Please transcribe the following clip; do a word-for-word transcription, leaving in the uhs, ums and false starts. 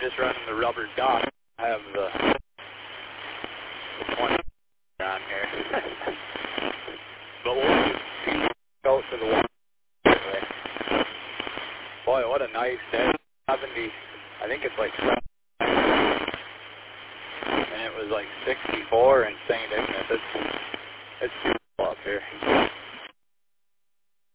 just running the rubber dot. I have the, the twenty on here. But we'll just go to the water. Boy, what a nice day. seventy, I think it's like seventy. And it was like sixty-four in Saint Ignace. It's, it's beautiful up here.